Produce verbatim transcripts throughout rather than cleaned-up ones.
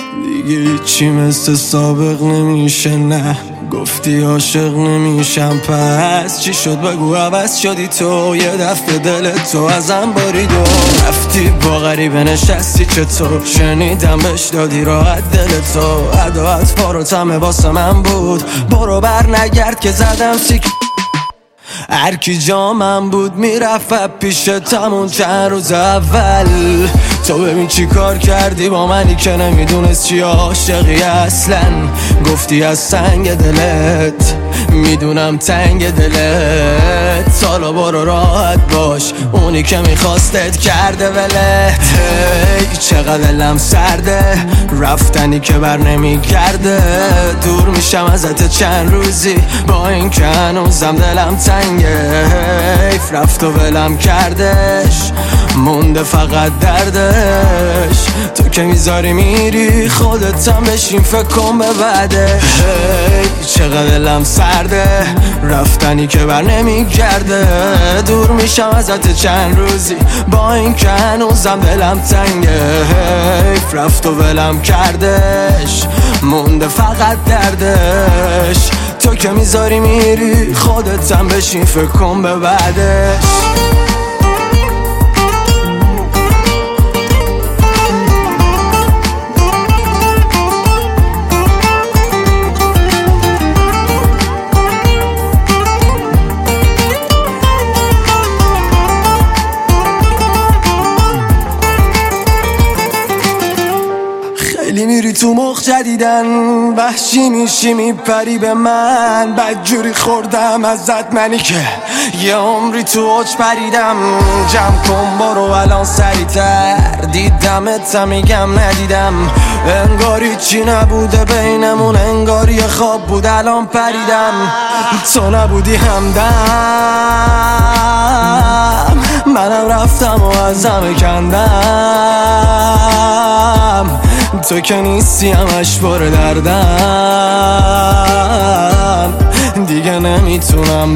دیگه هیچی مثل سابق نمیشه، نه گفتی عاشق نمیشم، پس چی شد بگو عوض شدی تو؟ یه دفعه دل تو ازم برید و رفتی با غریبه نشستی، چطور شنیدم بهش دادی راحت دل تو؟ عداعت فاروتمه واسه من بود، برو بر نگرد که زدم سیک. هرکی جامم بود میرفت پیش تمون چند روز اول. تو ببین چی کار کردی با منی که نمیدونست چی عاشقی اصلا. گفتی از سنگ دلت میدونم تنگ دلت، سالا برو راحت باش، اونی که میخواستت کرده ولت. هی چقدر دلم سرده، رفتنی که بر نمیگرده، دور میشم ازت چند روزی با این که هنوزم دلم تنگه. حیف رفت و ولم کردش، مونده فقط دردش. تو که میذاری میری خودتم بشین فکر کن به بعدش. هی چقدر دلم سرده، رفتنی که بر نمیگرده، دور میشم ازت چند روزی با این که هنوزم دلم تنگه. حیف رفت و ولم کردش، مونده فقط دردش. تو که میذاری میری خودتم بشین فکر کن به بعدش. خیلی میری تو مخ جدیدن، وحشی میشی میپری به من، بدجوری خوردم ازت منی که یه عمری تو اوج پریدم. جمع کن برو الان سریعتر، دیدمت میگم ندیدم، انگاری چی نبوده بینمون، انگاری خواب بود الان پریدم. تو نبودی همدم، منم رفتم و ازم کندم. تو که نیستی همش پر دردم، دیگه نمیتونم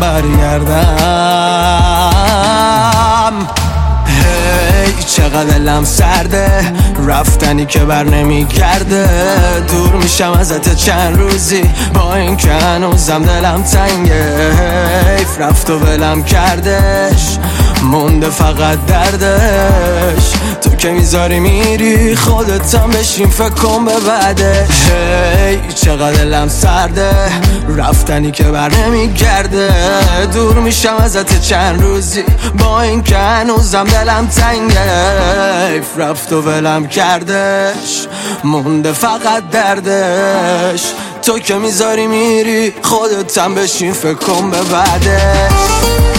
برگردم. هی چقدر دلم سرده، رفتنی که بر نمیگرده، دور میشم ازت چند روزی با این که هنوزم دلم تنگه. حیف رفت و ولم کردش، مونده فقط دردش. تو که میذاری میری خودتم بشین فکر کن به بعدش. هی چقدر دلم سرده، رفتنی که بر نمیگرده، دور میشم ازت چند روزی با این که هنوزم دلم تنگه. حیف رفت و ولم کردش، مونده فقط دردش. تو که میذاری میری خودتم بشین فکر کن به بعدش.